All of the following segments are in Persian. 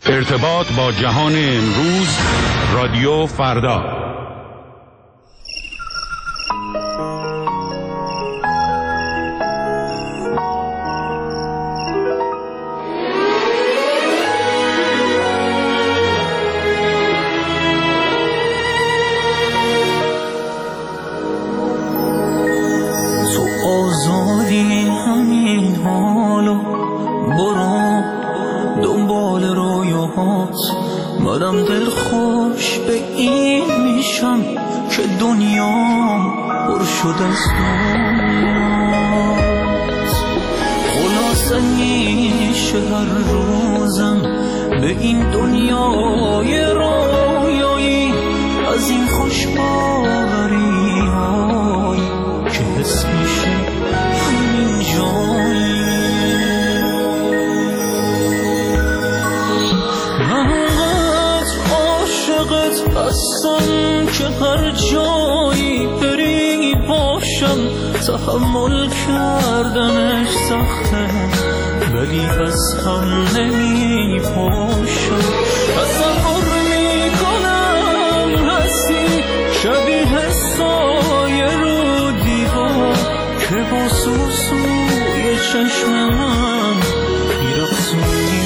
ارتباط با جهان امروز، رادیو فردا. تو آزادی همین حالو، برو دنبال رویاهات. منم دل خوش به این میشم که دنیام پر شد از دنیات. خلاصه میشه هر روزم به این دنیای رویایی، از این خوشباوری های که حس میشه همین جایی. هستم که هر جایی بری باشم، تحمل کردنش سخته ولی از هم نمی پاشم. تصور میکنم هستی شبیه سایه رو دیوار که با سوسوی چشم من میرقصونی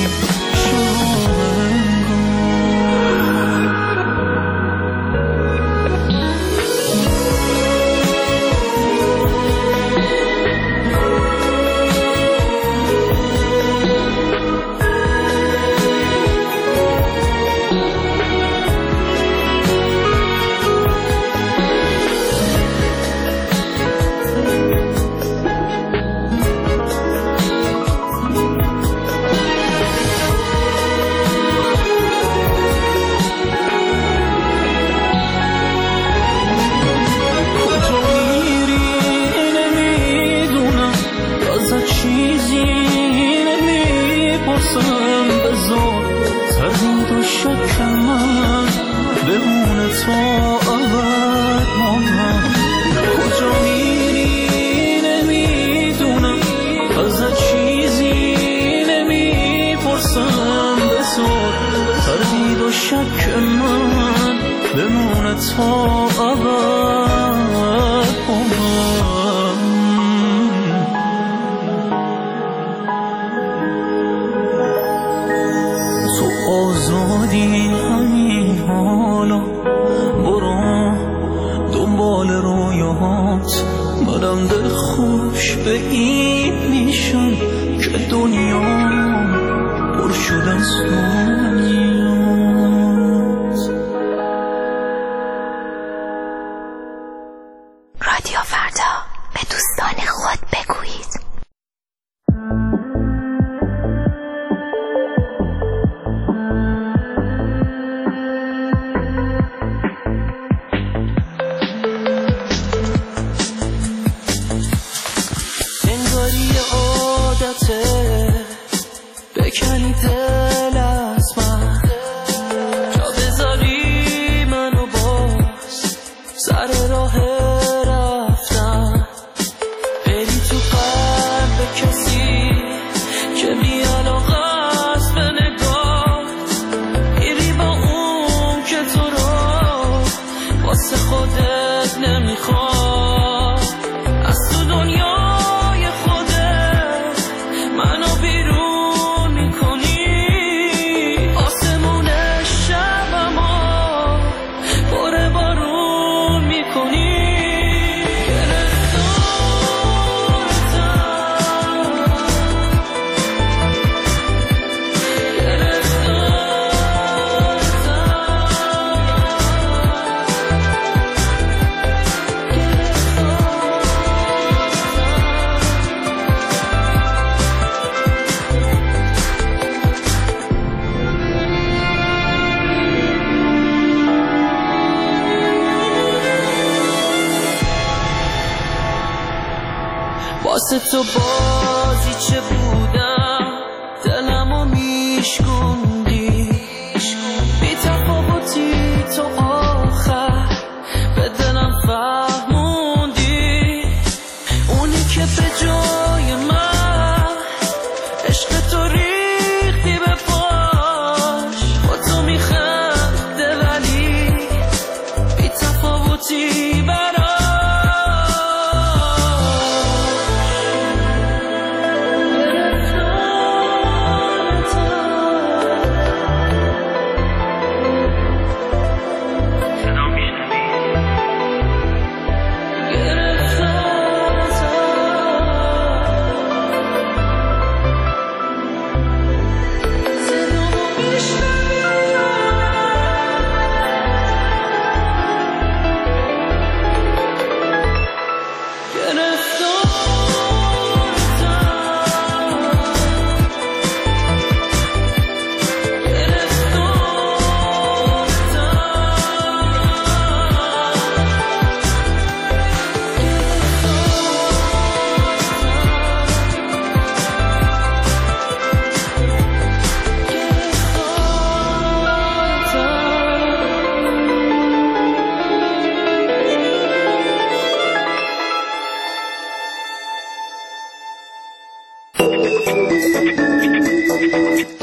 تو بازی چه بودم دلمو میشکوندی، بی تفاوتی تو آخر به دلم فهموندی، اونی که به جای من عشق تو ریختی به پاش،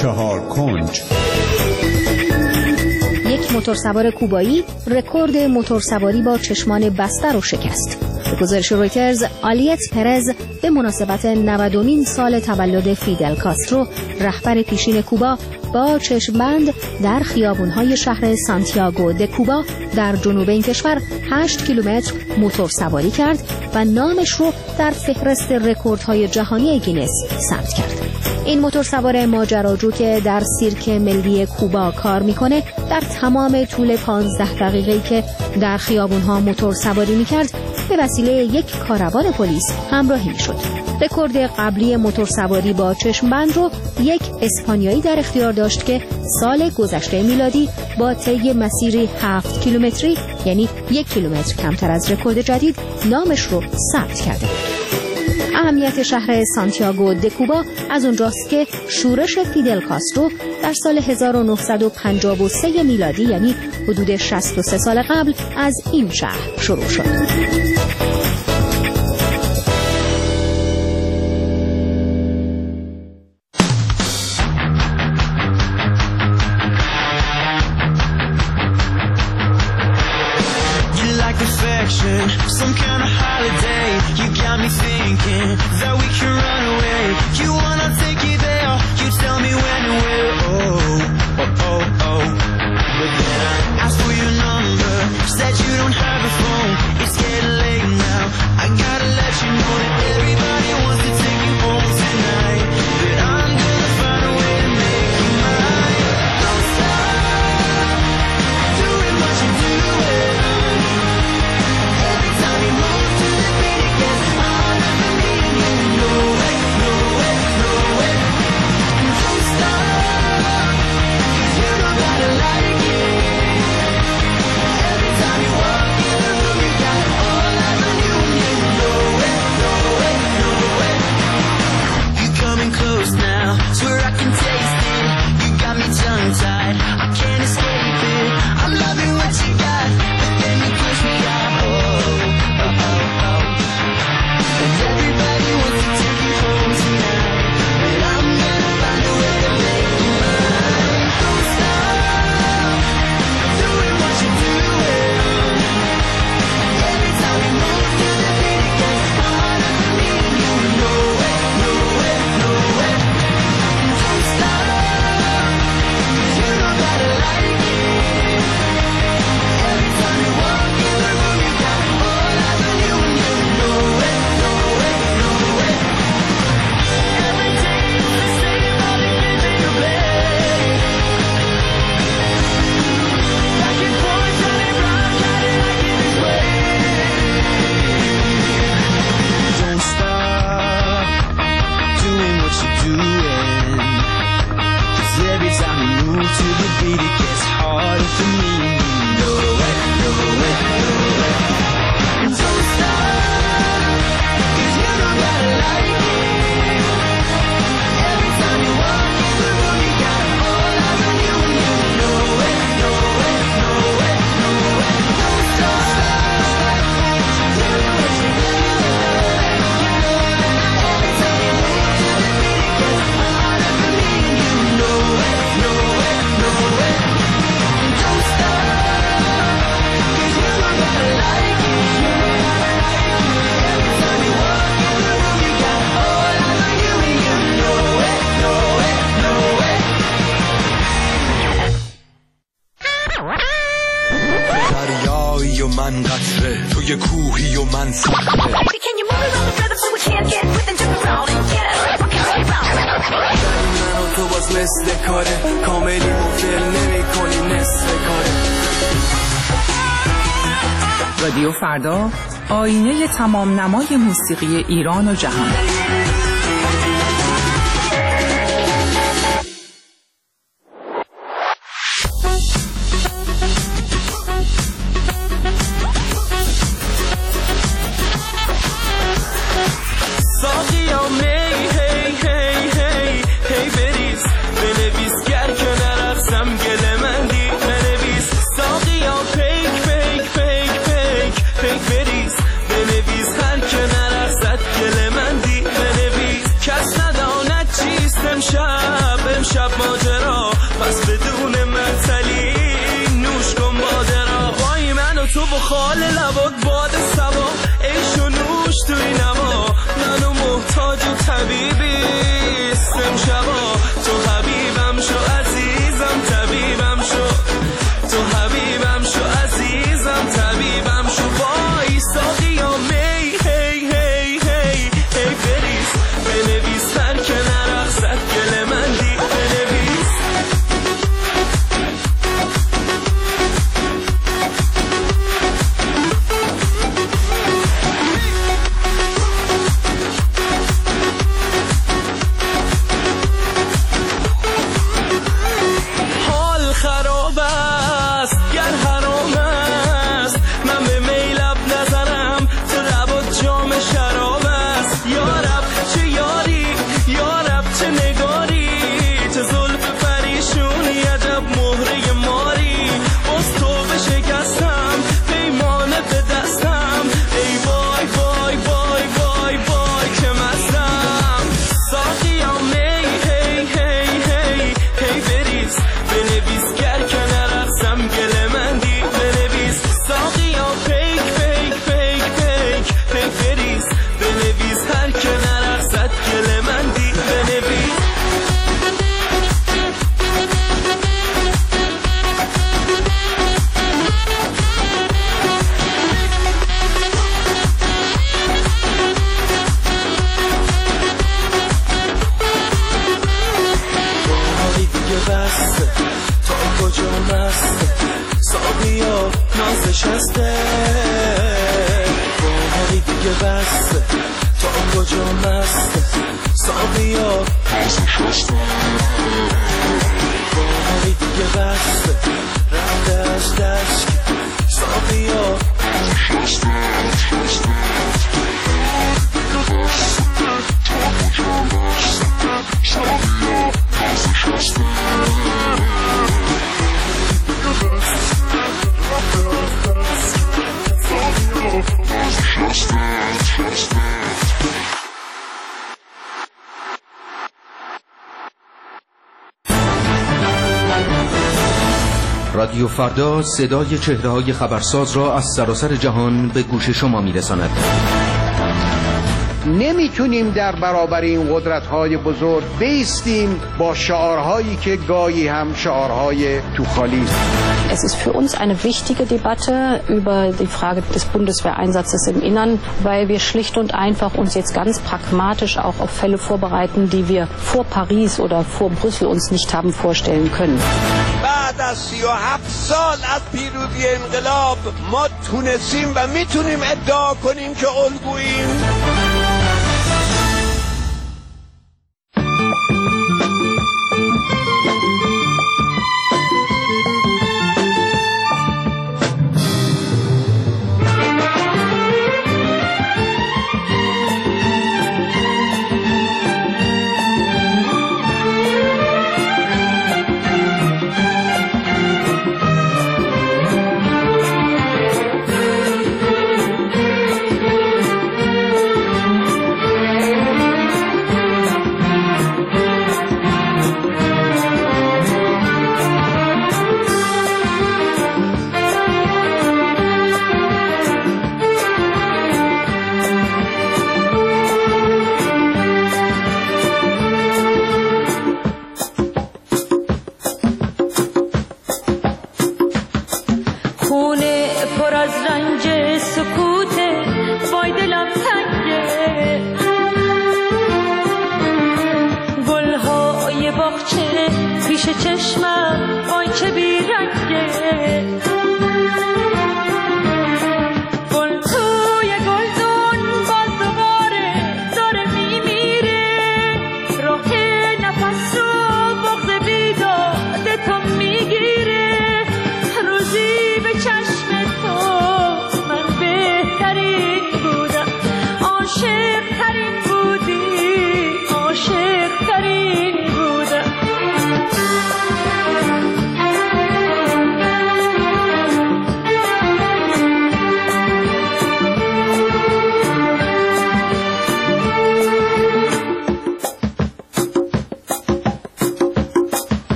4 کنج. یک موتورسوار کوبایی رکورد موتورسواری با چشمان بسته رو شکست. به گزارش رویترز، آلیت پرز به مناسبت 90مین سال تولد فیدل کاسترو، رهبر پیشین کوبا، با چشمبند در خیابان‌های شهر سانتیاگو د کوبا در جنوب این کشور 8 کیلومتر موتور سواری کرد و نامش رو در فهرست رکوردهای جهانی گینس ثبت کرد. این موتورسوار ماجراجو که در سیرک ملی کوبا کار میکنه، در تمام طول 15 دقیقه‌ای که در خیابان‌ها موتور سواری میکرد به وسیله یک کاروان پلیس همراهی میشد. رکورد قبلی موتورسواری با چشمبند رو یک اسپانیایی در اختیار داشت که سال گذشته میلادی با طی مسیری 7 کیلومتری، یعنی 1 کیلومتر کمتر از رکورد جدید، نامش رو ثبت کرده بود. اهمیت شهر سانتیاگو د کوبا از اونجاست که شورش فیدل کاسترو در سال 1953 میلادی، یعنی حدود 63 سال قبل، از این شهر شروع شد. Some kind of holiday, you got me thinking that we can run away. You wanna take it there, you tell me when and where. Oh. But then I asked for your number, said you don't have a phone. It's getting late now, I gotta let you know that everybody wants to take you home tonight. But I'm gonna find a way to make you mine. Don't stop doing what you're doing. من قطره توی کوهی و من صخره من و تو باز مثل کاره کاملی مفل نمی کنی نصف کاره. رادیو فردا، آینه تمام نمای موسیقی ایران و جهان. بنویس هر که نرسد گل من دی خال لبات باد سوا عیش و نوش توی نما منو محتاج و طبیبیستم شبا تو حبیبم شو عزیزم طبیبم شو تو حبیبم شو عزیزم طبیبم شو وای ساقیا می هی هی هی هی بریز بنویس هر که نرقصد گل من دی بنویس حال خراب است گر حرام است من به میلب نظرم تو لبات جام شراب است یارب چه یاری یارب چه نگاری چه زلف پریشونی عجب مهره ماری باز تو بشکستم پیمانه به دستم ای وای وای وای وای وای که مستم ساقیا می هی هی هی هی بریز بنویس گر که نرقصم گل من دی بنویس ساقیا پیک پیک پیک پیک پیک بریز بنویس هر که نرقصد گل من دی بنویس وای دیگه بس تا کجا مست ساقیا نازش هسته وای دیگه بس تا کجا مست ساقیا نازش هسته وای دیگه بس رفته از دست ساقیا نازش هسته رادیو فردا صدای چهره‌های خبرساز را از سراسر جهان به گوش شما می‌رساند. نمیتونیم در برابر این قدرت‌های بزرگ بایستیم با شعارهایی که گاهی هم شعارهای توخالی است. Es ist für uns eine wichtige Debatte über die Frage des Bundeswehreinsatzes im Innern, weil wir schlicht und einfach uns jetzt ganz pragmatisch auch auf Fälle vorbereiten, die wir vor Paris oder vor Brüssel uns nicht haben vorstellen können. بعد از 37 سال از پیروزی انقلاب ما تونستیم و میتونیم ادعا کنیم که الگوییم.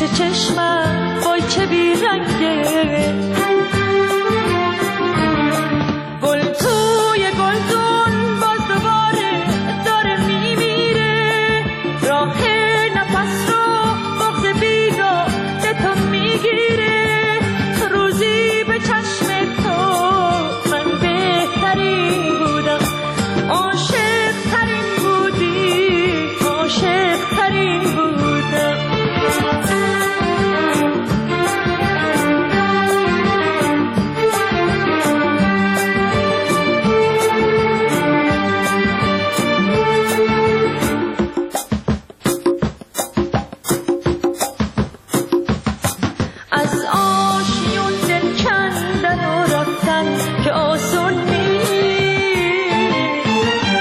چه چشمم وای چه بیرنگه، گل توی گلدون باز دوباره داره میمیره، راه نفس رو بغض بیداده تو میگیره، روزی به چشم تو من بهترین بودم، عاشق ترین بودی، عاشق ترین بودم. از آشیون دل کندن و رفتن که آسون نیست،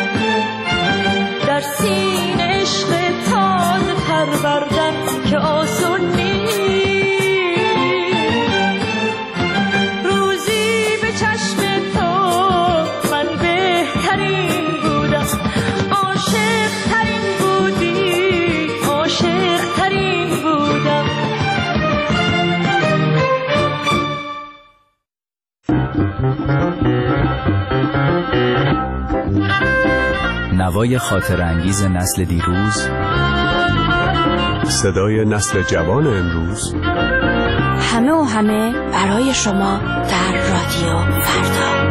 در سینه عشق تازه پروردن که آسون نیست، روزی به چشم تو من بهترین بودم، عاشق ترین بودی، عاشق ترین بودم. نوای خاطر انگیز نسل دیروز، صدای نسل جوان امروز، همه و همه برای شما در رادیو فردا.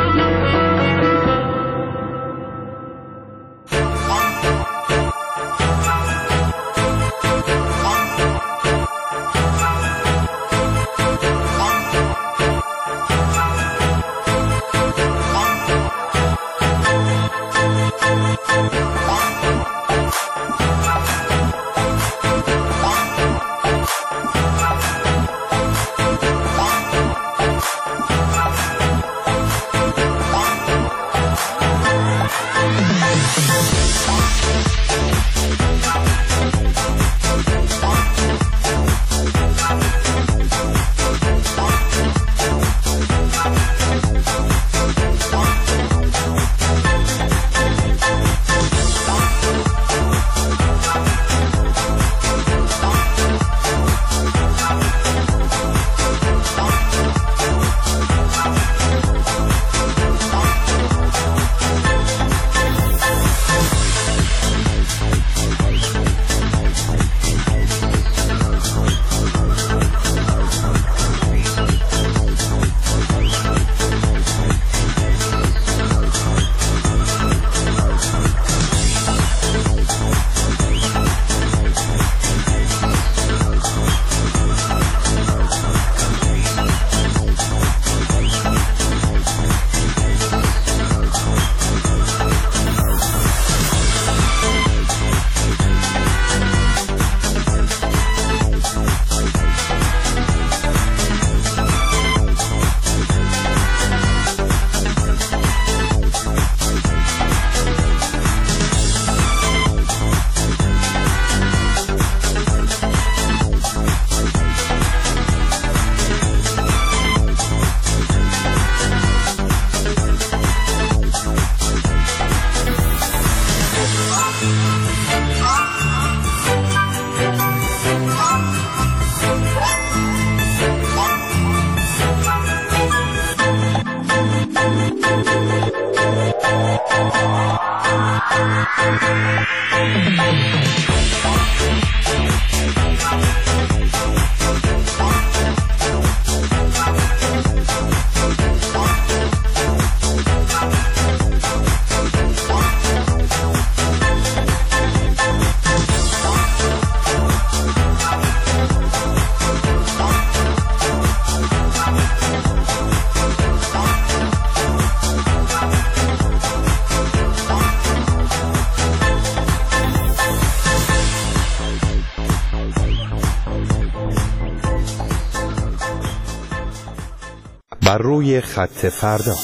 بر روی خط فردا.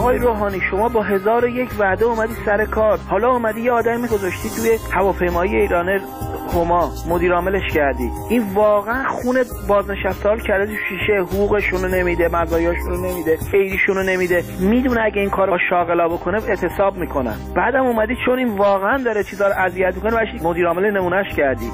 آقای روحانی شما با 1001 وعده اومدی سر کار، حالا اومدی یه آدمی گذاشتی توی هواپیمایی ایران هما مدیر عاملش کردی. این واقعا خون بازنشسته‌ها کرده تو شیشه، حقوقشون رو نمیده، مزایاشون رو نمیده، خیریشون رو نمیده. میدونه اگه این کارو با شاغلا بکنه اعتصاب میکنن. بعدم اومدی چون این واقعا داره چیزا رو اذیت میکنه بهش مدیر عامل نمونهش کردی.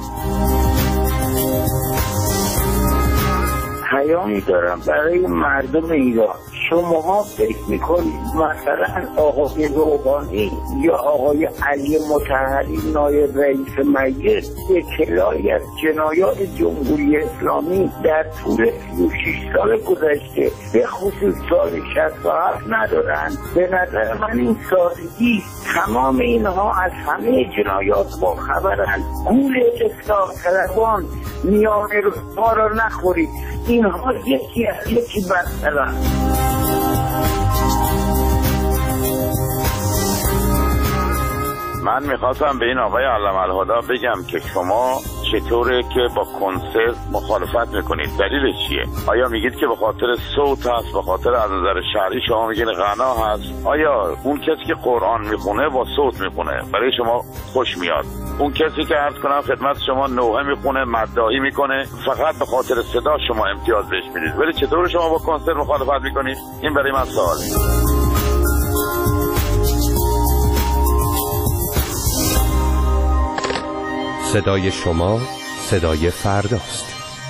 پیامی دارم برای مردم ایران. شماها فکر میکنید مثلا آقای روحانی یا آقای علی مطهری نایب رئیس مجلس اطلاعی از جنایات جمهوری اسلامی در طول 36 سال گذشته به خصوص سال 67 ندارن؟ به نظر من این سادگی تمام اینها از همه جنایات با خبرن. گول اصلاح طلبان میانه ما را نخورید، اینها یکی از یکی بدترن. من میخواستم به این آقای علم الهدا بگم که شما چطوره که با کنسرت مخالفت میکنید؟ دلیلش چیه؟ آیا میگید که به خاطر صوت هست، به خاطر از نظر شرعی شما میگین غنا هست؟ آیا اون کسی که قرآن میخونه با صوت میخونه برای شما خوش میاد؟ اون کسی که عرض کنم خدمت شما نوحه میخونه، مداحی میکنه، فقط به خاطر صدا شما امتیاز بهش میدید، ولی چطور شما با کنسرت مخالفت میکنید؟ این برای من سواله. صدای شما صدای فرداست.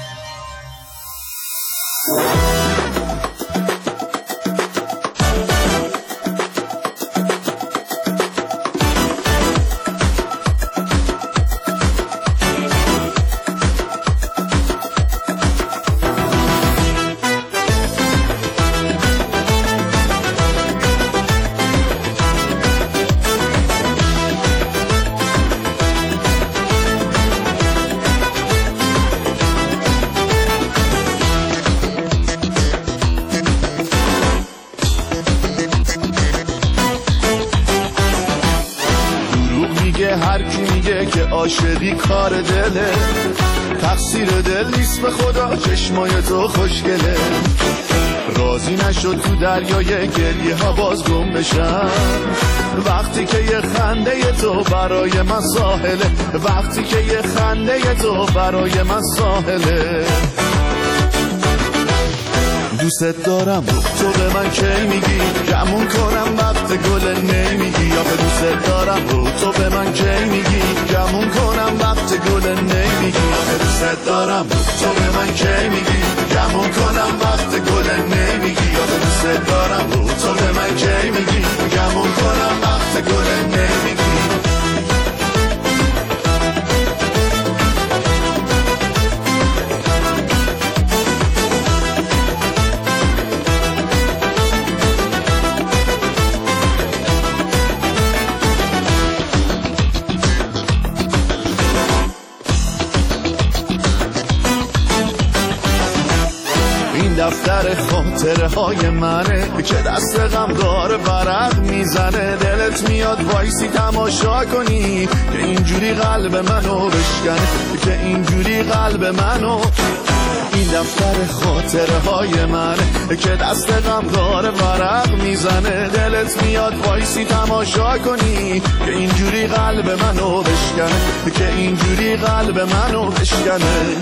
عاشقی کار دله، تقصیر دل نیست به خدا، چشمای تو خوشگله. راضی نشد تو دریای گریه ها باز گم بشم، وقتی که یه خنده تو برای من ساحله، وقتی که یه خنده تو برای من ساحله. دوست دارم تو به من کی میگی، گمون کنم وقت گل نمیگی. آخه دوست دارم تو به من کی میگی، گمون کنم وقت گل نمیگی. آخه دوست دارم تو به من کی میگی، گمون کنم وقت گل نمیگی. آخه دوست دارم تو به من کی میگی، گمون کنم وقت گل نمیگی. دفتر خاطره های منه که دست غم داره ورق میزنه. دلت میاد وایسی تماشا کنی که اینجوری قلب منو بشکنه، که اینجوری قلب منو. این دفتر خاطره های منه که دست غم داره ورق میزنه. دلت میاد وایسی تماشا کنی که اینجوری قلب منو بشکنه، که اینجوری قلب منو بشکنه.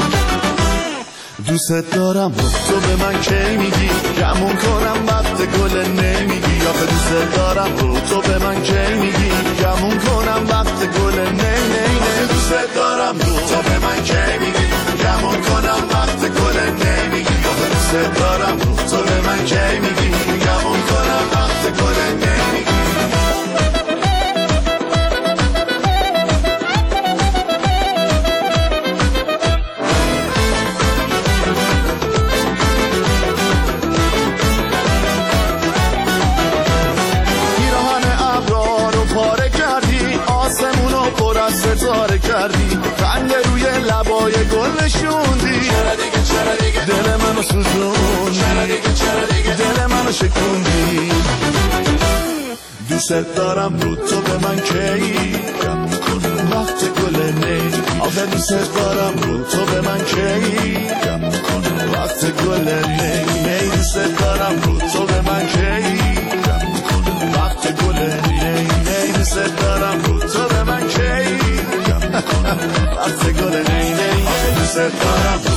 دوست دارم تو به من کی میگی، گمون کنم وقت گل نمیگی. آخه دوست دارم تو به من کی میگی، گمون کنم وقت گل نمیگی. دوست دارم تو به من کی میگی، گمون کنم وقت گل نمیگی. آخه دوست دارم تو به من کی میگی، گمون کنم وقت گل نمیگی. ستاره کردی، خنده روی لبای گل نشوندی. دل منو سوزوندی، دل منو شکوندی. دوست دارم تو به من کی، گمون کنم وقت گل نی. آخه دوست دارم تو به من کی، گمون کنم وقت گل نی. دوست دارم تو به من کی، دوست دارم